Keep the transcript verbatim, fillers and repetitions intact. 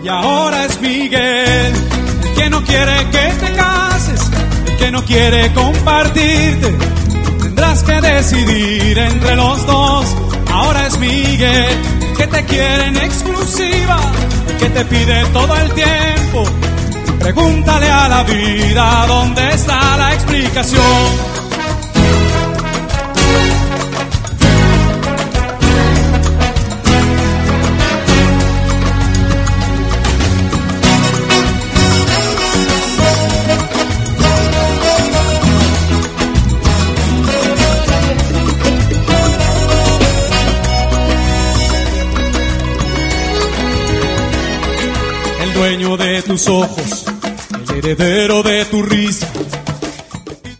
y ahora es Miguel, el que no quiere que te cases, el que no quiere compartirte. Tendrás que decidir entre los dos. Ahora es Miguel, el que te quiere en exclusiva, el que te pide todo el tiempo. Pregúntale a la vida dónde está la explicación. El dueño de tus ojos, el heredero de tu risa,